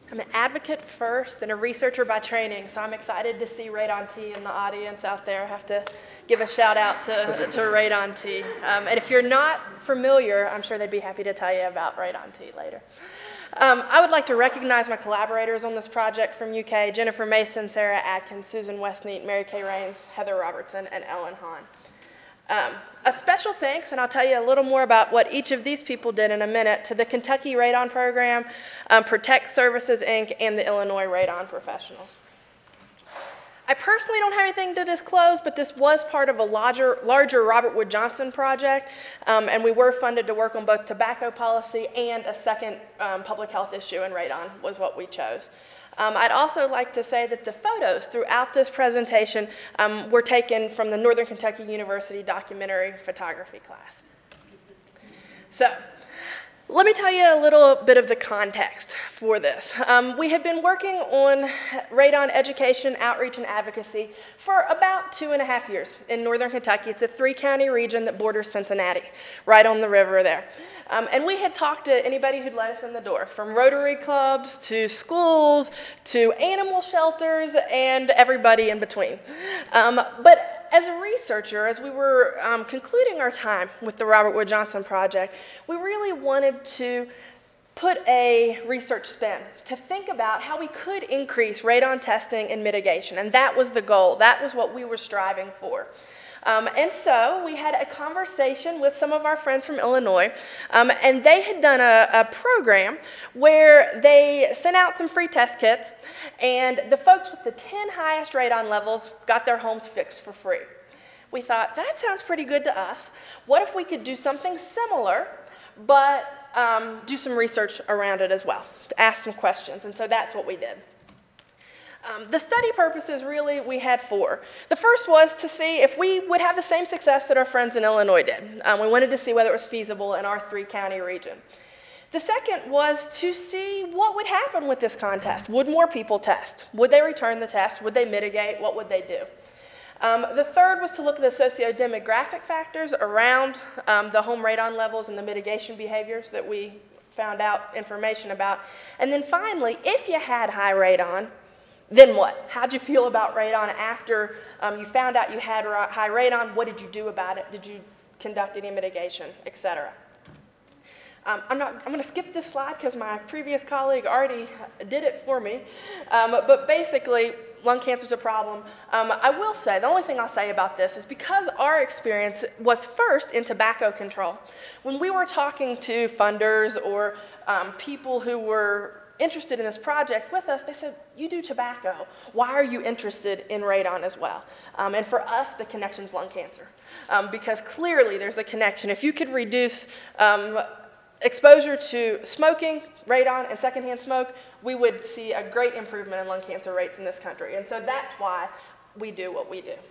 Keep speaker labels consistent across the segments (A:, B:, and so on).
A: I'm an advocate first and a researcher by training, so I'm excited to see Radon T in the audience out there. I have to give a shout out to Radon T. And if you're not familiar, I'm sure they'd be happy to tell you about Radon T later. I would like to recognize my collaborators on this project from UK, Jennifer Mason, Sarah Atkins, Susan Westneat, Mary Kay Rains, Heather Robertson, and Ellen Hahn. A special thanks, and I'll tell you a little more about what each of these people did in a minute, to the Kentucky Radon Program, Protect Services, Inc., and the Illinois Radon Professionals. I personally don't have anything to disclose, but this was part of a larger Robert Wood Johnson project, and we were funded to work on both tobacco policy and a second public health issue, and radon was what we chose. I'd also like to say that the photos throughout this presentation were taken from the Northern Kentucky University documentary photography class. So, let me tell you a little bit of the context for this. We have been working on radon education, outreach, and advocacy for about 2.5 years in Northern Kentucky. It's a 3-county region that borders Cincinnati, right on the river there. And we had talked to anybody who'd let us in the door, from Rotary clubs to schools to animal shelters and everybody in between. But as a researcher, as we were concluding our time with the Robert Wood Johnson Project, we really wanted to put a research spin, to think about how we could increase radon testing and mitigation, and that was the goal. That was what we were striving for. And so we had a conversation with some of our friends from Illinois, and they had done a program where they sent out some free test kits, and the folks with the 10 highest radon levels got their homes fixed for free. We thought, that sounds pretty good to us. What if we could do something similar, but do some research around it as well, to ask some questions, and so that's what we did. The study purposes, really, we had 4. The first was to see if we would have the same success that our friends in Illinois did. We wanted to see whether it was feasible in our 3-county region. The second was to see what would happen with this contest. Would more people test? Would they return the test? Would they mitigate? What would they do? The third was to look at the socio-demographic factors around the home radon levels and the mitigation behaviors that we found out information about. And then finally, if you had high radon, then what? How'd you feel about radon after you found out you had high radon? What did you do about it? Did you conduct any mitigation, et cetera? I'm going to skip this slide because my previous colleague already did it for me. But basically, lung cancer is a problem. I will say, the only thing I'll say about this is because our experience was first in tobacco control. When we were talking to funders or people who were interested in this project with us, they said, you do tobacco. Why are you interested in radon as well? And for us, the connection's lung cancer. Because clearly there's a connection. If you could reduce exposure to smoking, radon, and secondhand smoke, we would see a great improvement in lung cancer rates in this country. And so that's why we do what we do.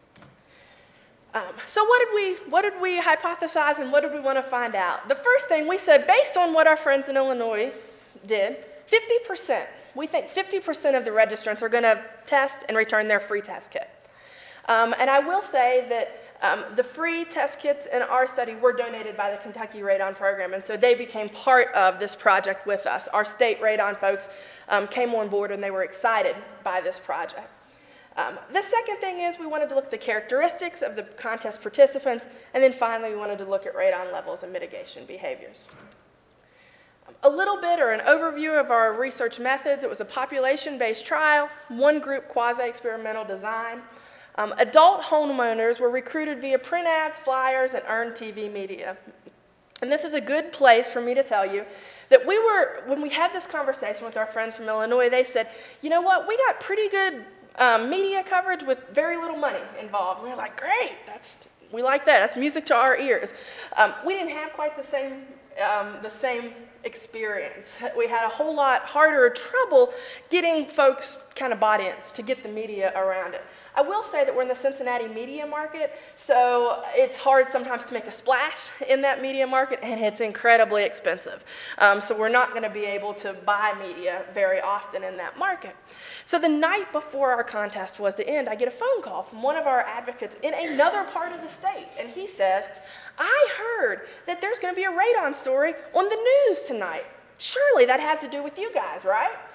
A: So what did we hypothesize and what did we want to find out? The first thing we said, based on what our friends in Illinois did, 50%, we think 50% of the registrants are going to test and return their free test kit. And I will say that the free test kits in our study were donated by the Kentucky Radon Program, and so they became part of this project with us. Our state radon folks came on board and they were excited by this project. The second thing is we wanted to look at the characteristics of the contest participants, and then finally we wanted to look at radon levels and mitigation behaviors. A little bit or an overview of our research methods. It was a population-based trial, one group quasi-experimental design. Adult homeowners were recruited via print ads, flyers, and earned TV media. And this is a good place for me to tell you that when we had this conversation with our friends from Illinois, they said, you know what, we got pretty good media coverage with very little money involved. And we were like, great, we like that. That's music to our ears. We didn't have quite the same experience. We had a whole lot harder trouble getting folks kind of bought in to get the media around it. I will say that we're in the Cincinnati media market, so it's hard sometimes to make a splash in that media market, and it's incredibly expensive. So we're not going to be able to buy media very often in that market. So the night before our contest was to end, I get a phone call from one of our advocates in another part of the state, and he says, I heard that there's going to be a radon story on the news tonight. Surely that has to do with you guys, right?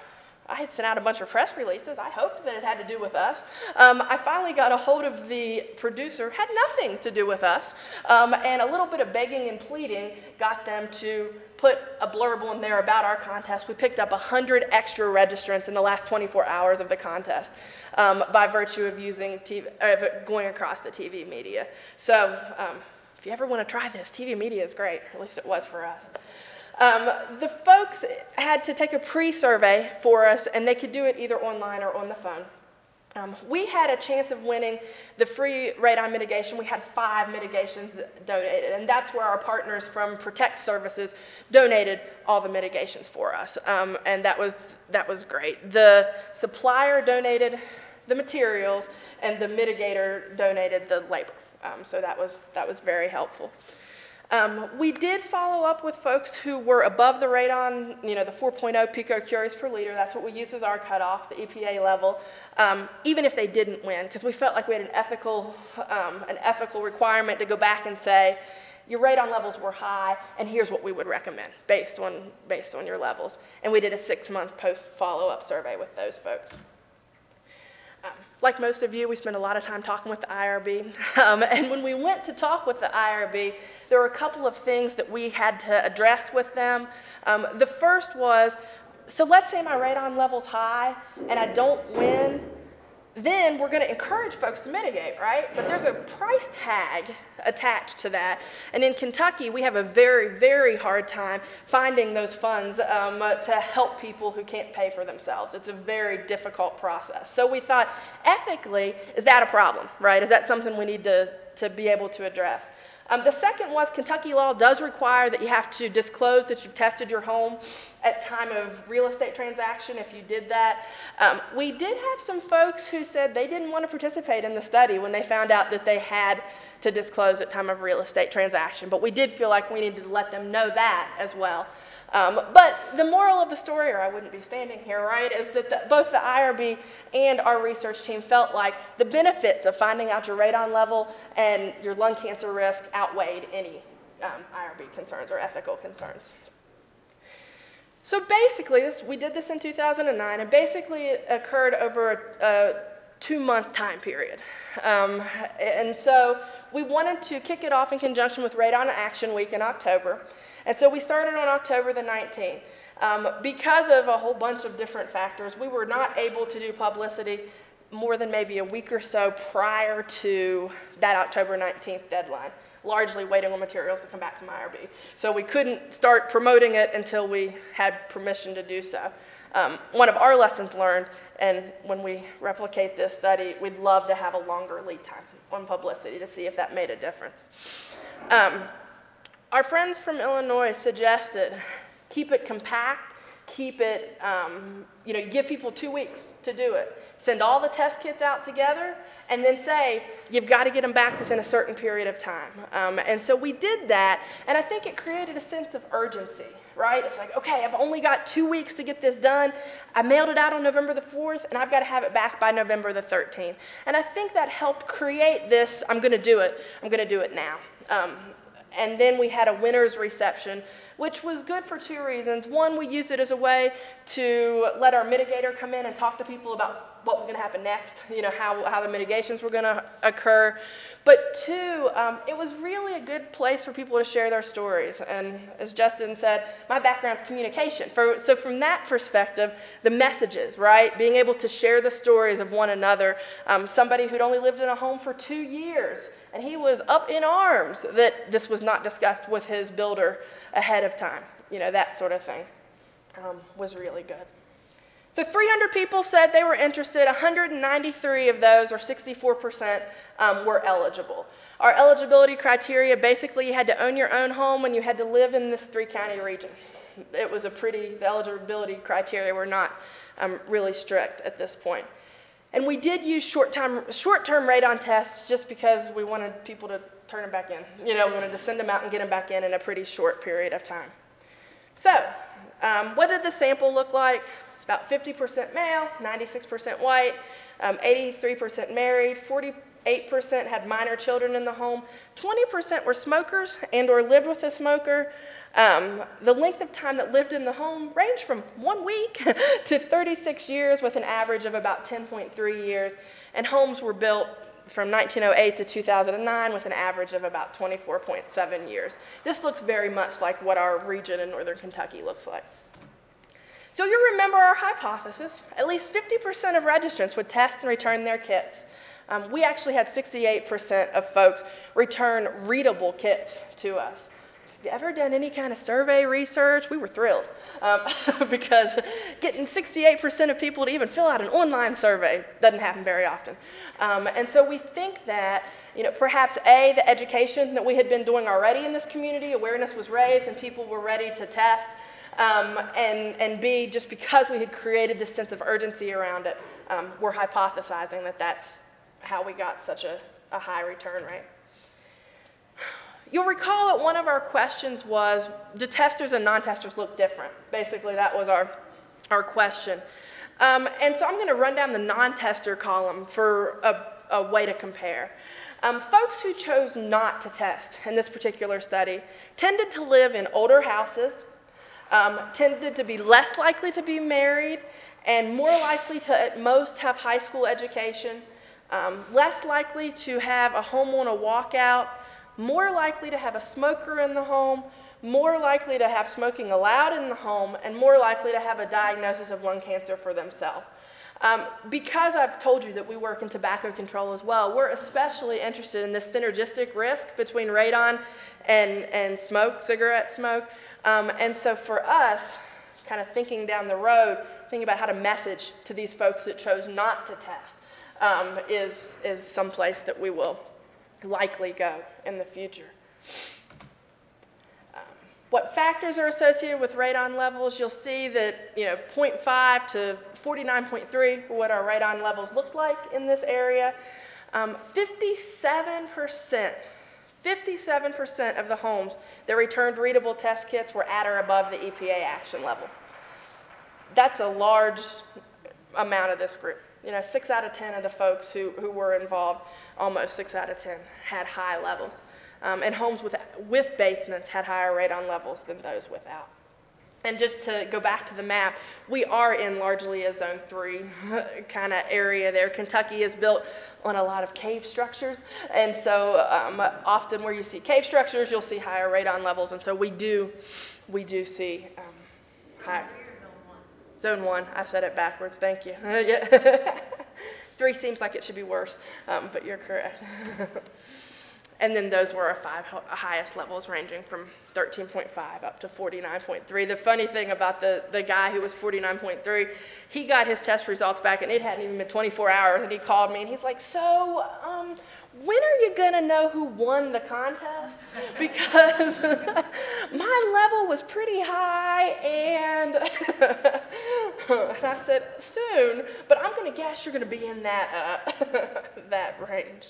A: I had sent out a bunch of press releases. I hoped that it had to do with us. I finally got a hold of the producer, had nothing to do with us, and a little bit of begging and pleading got them to put a blurb in there about our contest. We picked up 100 extra registrants in the last 24 hours of the contest by virtue of using going across the TV media. So if you ever want to try this, TV media is great, or at least it was for us. The folks had to take a pre-survey for us, and they could do it either online or on the phone. We had a chance of winning the free radon mitigation. We had 5 mitigations donated, and that's where our partners from Protect Services donated all the mitigations for us, and that was great. The supplier donated the materials, and the mitigator donated the labor, so that was very helpful. We did follow up with folks who were above the radon, the 4.0 picocuries per liter. That's what we use as our cutoff, the EPA level, even if they didn't win, because we felt like we had an ethical requirement to go back and say, your radon levels were high, and here's what we would recommend based on your levels. And we did a 6-month post follow-up survey with those folks. Like most of you, we spent a lot of time talking with the IRB, and when we went to talk with the IRB, there were a couple of things that we had to address with them. The first was, so let's say my radon level's high and I don't win, then we're going to encourage folks to mitigate, right? But there's a price tag attached to that. And in Kentucky, we have a very, very hard time finding those funds to help people who can't pay for themselves. It's a very difficult process. So we thought, ethically, is that a problem, right? Is that something we need to be able to address? The second was Kentucky law does require that you have to disclose that you've tested your home at time of real estate transaction if you did that. We did have some folks who said they didn't want to participate in the study when they found out that they had to disclose at time of real estate transaction, but we did feel like we needed to let them know that as well. But the moral of the story, or I wouldn't be standing here, right, is that both the IRB and our research team felt like the benefits of finding out your radon level and your lung cancer risk outweighed any IRB concerns or ethical concerns. So basically, we did this in 2009, and basically it occurred over a 2-month time period. And so we wanted to kick it off in conjunction with Radon Action Week in October. And so we started on October the 19th. Because of a whole bunch of different factors, we were not able to do publicity more than maybe a week or so prior to that October 19th deadline, largely waiting on materials to come back from IRB. So we couldn't start promoting it until we had permission to do so. One of our lessons learned, and when we replicate this study, we'd love to have a longer lead time on publicity to see if that made a difference. Our friends from Illinois suggested keep it compact, keep it, you give people 2 weeks to do it. Send all the test kits out together, and then say, you've got to get them back within a certain period of time. And so we did that, and I think it created a sense of urgency, right? It's like, okay, I've only got 2 weeks to get this done. I mailed it out on November the 4th, and I've got to have it back by November the 13th. And I think that helped create this, I'm going to do it now. And then we had a winner's reception, which was good for 2 reasons. One, we used it as a way to let our mitigator come in and talk to people about what was going to happen next, how the mitigations were going to occur. But 2, it was really a good place for people to share their stories. And as Justin said, my background's communication. So from that perspective, the messages, right? Being able to share the stories of one another. Somebody who'd only lived in a home for 2 years, and he was up in arms that this was not discussed with his builder ahead of time. That sort of thing was really good. So 300 people said they were interested. 193 of those, or 64%, were eligible. Our eligibility criteria, basically you had to own your own home and you had to live in this 3-county region. It was the eligibility criteria were not really strict at this point. And we did use short-term radon tests just because we wanted people to turn them back in. We wanted to send them out and get them back in a pretty short period of time. So what did the sample look like? It's about 50% male, 96% white, 83% married, 48% had minor children in the home, 20% were smokers and or lived with a smoker. The length of time that lived in the home ranged from 1 week to 36 years with an average of about 10.3 years. And homes were built from 1908 to 2009 with an average of about 24.7 years. This looks very much like what our region in northern Kentucky looks like. So you'll remember our hypothesis. At least 50% of registrants would test and return their kits. We actually had 68% of folks return readable kits to us. If you've ever done any kind of survey research, we were thrilled because getting 68% of people to even fill out an online survey doesn't happen very often. And so we think that, perhaps A, the education that we had been doing already in this community, awareness was raised and people were ready to test, and B, just because we had created this sense of urgency around it, we're hypothesizing that that's how we got such a high return rate. You'll recall that one of our questions was, do testers and non-testers look different? Basically, that was our question. And so I'm going to run down the non-tester column for a way to compare. Folks who chose not to test in this particular study tended to live in older houses, tended to be less likely to be married, and more likely to at most have high school education, less likely to have a home on a walkout, more likely to have a smoker in the home, more likely to have smoking allowed in the home, and more likely to have a diagnosis of lung cancer for themselves. Because I've told you that we work in tobacco control as well, we're especially interested in this synergistic risk between radon and smoke, cigarette smoke. And so for us, kind of thinking down the road, thinking about how to message to these folks that chose not to test is someplace that we will likely go in the future. What factors are associated with radon levels? You'll see that 0.5 to 49.3 were what our radon levels looked like in this area. 57% of the homes that returned readable test kits were at or above the EPA action level. That's a large amount of this group. 6 out of 10 of the folks who were involved, almost 6 out of 10, had high levels. And homes with basements had higher radon levels than those without. And just to go back to the map, we are in largely a zone 3 kind of area there. Kentucky is built on a lot of cave structures, and so often where you see cave structures, you'll see higher radon levels, and so we do see higher. Zone 1, I said it backwards, thank you. 3 seems like it should be worse, but you're correct. And then those were our 5 highest levels, ranging from 13.5 up to 49.3. The funny thing about the guy who was 49.3, he got his test results back, and it hadn't even been 24 hours, and he called me, and he's like, so, when are you going to know who won the contest? Because my level was pretty high, and I said, soon, but I'm going to guess you're going to be in that range.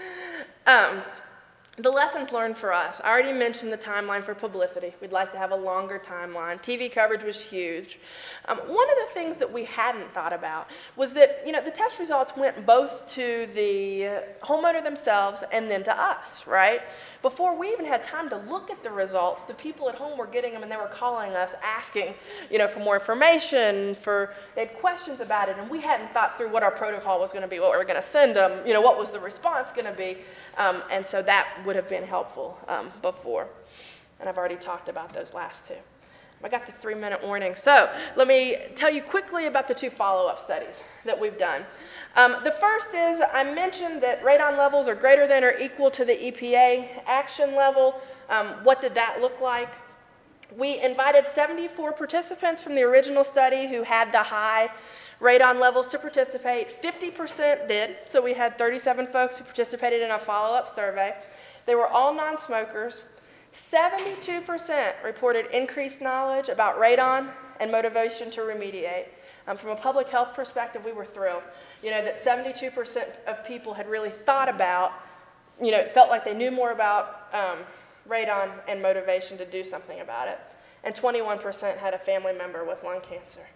A: The lessons learned for us. I already mentioned the timeline for publicity. We'd like to have a longer timeline. TV coverage was huge. One of the things that we hadn't thought about was that, the test results went both to the homeowner themselves and then to us, right? Before we even had time to look at the results, the people at home were getting them and they were calling us asking, for more information, they had questions about it, and we hadn't thought through what our protocol was going to be, what we were going to send them, what was the response going to be, and so that would have been helpful before. And I've already talked about those last 2. I got the 3-minute warning. So let me tell you quickly about the 2 follow-up studies that we've done. The first is, I mentioned that radon levels are greater than or equal to the EPA action level. What did that look like? We invited 74 participants from the original study who had the high radon levels to participate. 50% did, so we had 37 folks who participated in a follow-up survey. They were all non-smokers. 72% reported increased knowledge about radon and motivation to remediate. From a public health perspective, we were thrilled, that 72% of people had really thought about, felt like they knew more about radon and motivation to do something about it. And 21% had a family member with lung cancer.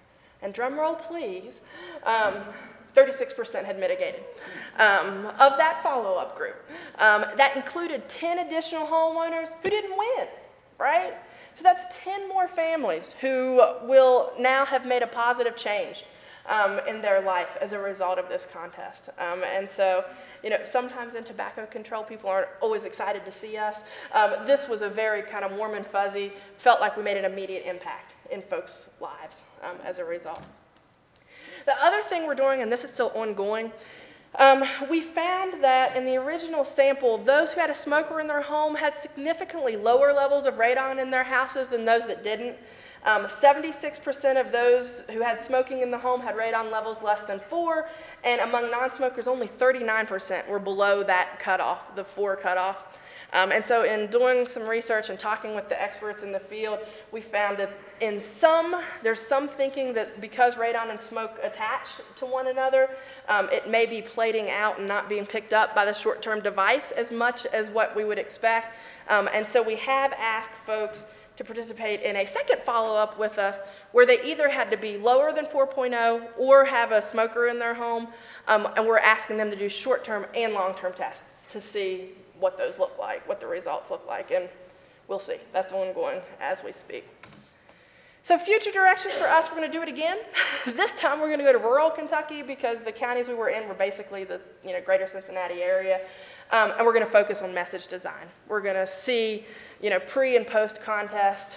A: And drum roll, please, 36% had mitigated. Of that follow-up group, that included 10 additional homeowners who didn't win, right? So that's 10 more families who will now have made a positive change in their life as a result of this contest. And so, sometimes in tobacco control, people aren't always excited to see us. This was a very kind of warm and fuzzy, felt like we made an immediate impact in folks' lives as a result. The other thing we're doing, and this is still ongoing, we found that in the original sample, those who had a smoker in their home had significantly lower levels of radon in their houses than those that didn't. 76% of those who had smoking in the home had radon levels less than 4, and among non-smokers, only 39% were below that cutoff, the 4 cutoff. And so in doing some research and talking with the experts in the field, we found that there's some thinking that because radon and smoke attach to one another, it may be plating out and not being picked up by the short-term device as much as what we would expect. And so we have asked folks to participate in a second follow-up with us where they either had to be lower than 4.0 or have a smoker in their home, and we're asking them to do short-term and long-term tests to see what those look like, what the results look like, and we'll see. That's ongoing as we speak. So future directions for us, we're going to do it again. This time we're going to go to rural Kentucky because the counties we were in were basically the greater Cincinnati area, and we're going to focus on message design. We're going to see pre and post contest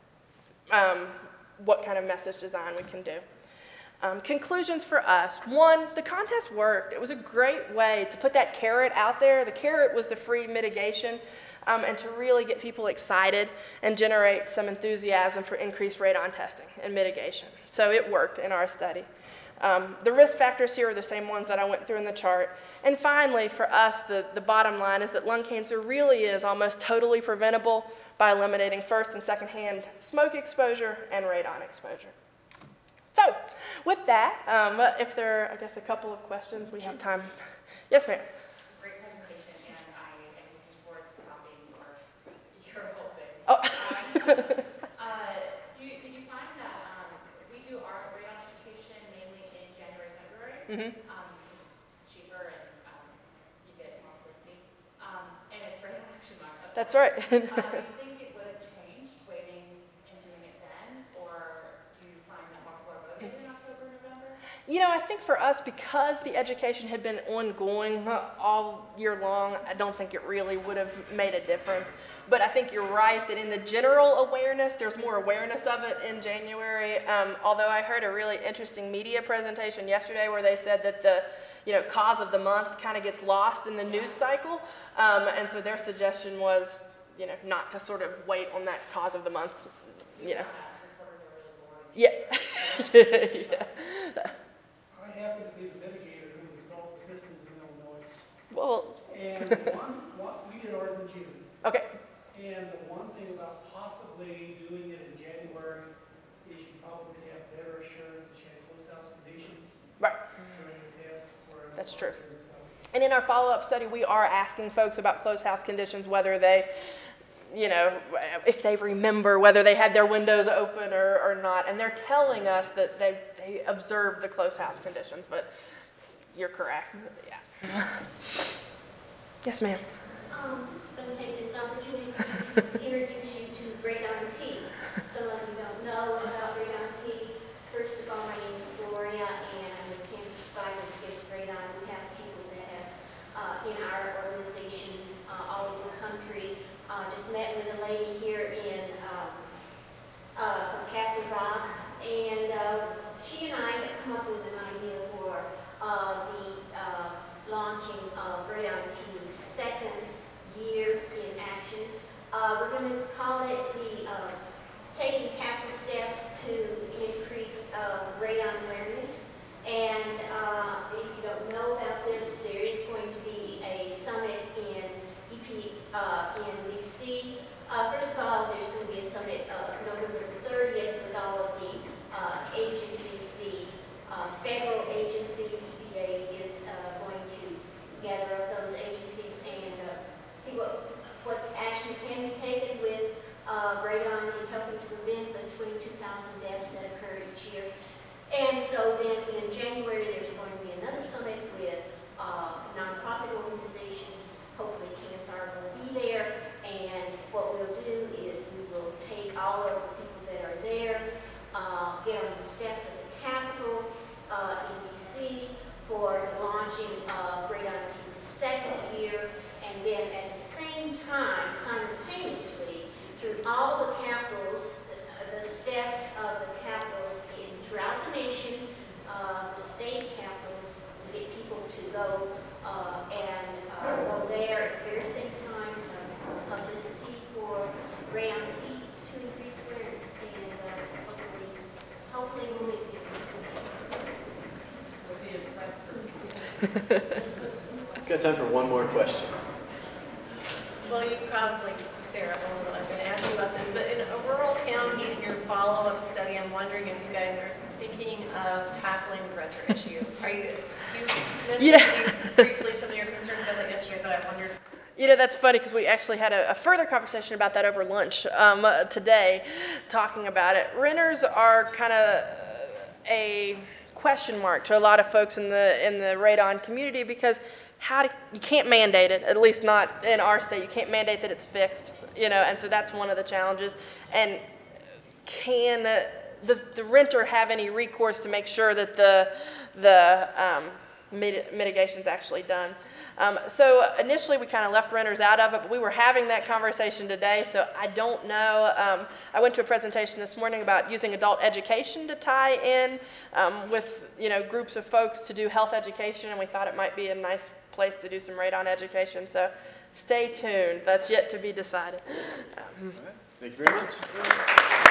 A: what kind of message design we can do. Conclusions for us. 1, the contest worked. It was a great way to put that carrot out there. The carrot was the free mitigation, and to really get people excited and generate some enthusiasm for increased radon testing and mitigation. So it worked in our study. The risk factors here are the same ones that I went through in the chart. And finally, for us, the bottom line is that lung cancer really is almost totally preventable by eliminating first and secondhand smoke exposure and radon exposure. So, with that, if there are, I guess, a couple of questions, we have time. Yes, ma'am.
B: Great presentation, and I am looking forward to copying your whole thing.
A: Oh.
B: Did you find that we do our radon education mainly in January, February?
A: Mm-hmm.
B: It's cheaper and you get more publicity. And it's radon action month.
A: That's right.
B: Do you think it would have changed waiting and doing it then, or do you find that more people are motivated in October, November?
A: I think for us, because the education had been ongoing all year long, I don't think it really would have made a difference. But I think you're right that in the general awareness, there's more awareness of it in January. Although I heard a really interesting media presentation yesterday where they said that the cause of the month kind of gets lost in the news cycle. And so their suggestion was, not to sort of wait on that cause of the month, Yeah. Yeah.
C: I happen to be the mitigator who installed the systems in Illinois.
A: Well.
C: And we did ours in June.
A: Okay.
C: And the one thing about possibly doing it in January is you probably have better assurance that you had closed house conditions
A: Right.
C: during the test.
A: That's true. And in our follow-up study, we are asking folks about closed house conditions, whether they, if they remember whether they had their windows open or not. And they're telling us that they observed the closed house conditions, but you're correct. Yeah. Yes, ma'am.
D: Just going to take this opportunity to introduce you to radon tea. Some of you don't know about radon tea. First of all, my name is Gloria, and I'm with Cancer Survivors Against Radon. We have people that have, in our organization, all over the country. Just met with a lady here in Castle Rock, and she and I have come up with an idea for the launching of radon tea's second year in action. We're going to call it the Taking Capital Steps to Increase Radon Awareness. And if you don't know about this, there is going to be a summit in D.C. First of all, there's going to be a summit November 30th with all of the agencies, the federal agencies. EPA is going to gather up those agencies and see what action can be taken with radon in helping to prevent the 22,000 deaths that occur each year. launching Radon T's second year, and then at the same time, simultaneously, through all the capitals, the steps of the capitals throughout the nation, the state capitals, we get people to go and go there at the very same time, publicity for Radon T to increase awareness, and hopefully we'll make a difference.
E: Got time for one more question.
F: Well, you probably, Sarah, I'm going to ask you about this, but in a rural county, in your follow-up study, I'm wondering if you guys are thinking of tackling the renter issue. Are you mentioned briefly some of your concerns about that yesterday, but I wondered.
A: You know, that's funny because we actually had a further conversation about that over lunch today, talking about it. Renters are kind of a question mark to a lot of folks in the radon community because you can't mandate it, at least not in our state. You can't mandate that it's fixed, you know, and so that's one of the challenges. And does the renter have any recourse to make sure that the mitigation is actually done? So initially we kind of left renters out of it, but we were having that conversation today, so I don't know. I went to a presentation this morning about using adult education to tie in with, you know, groups of folks to do health education, and we thought it might be a nice place to do some radon education. So stay tuned. That's yet to be decided.
E: Thank you very much.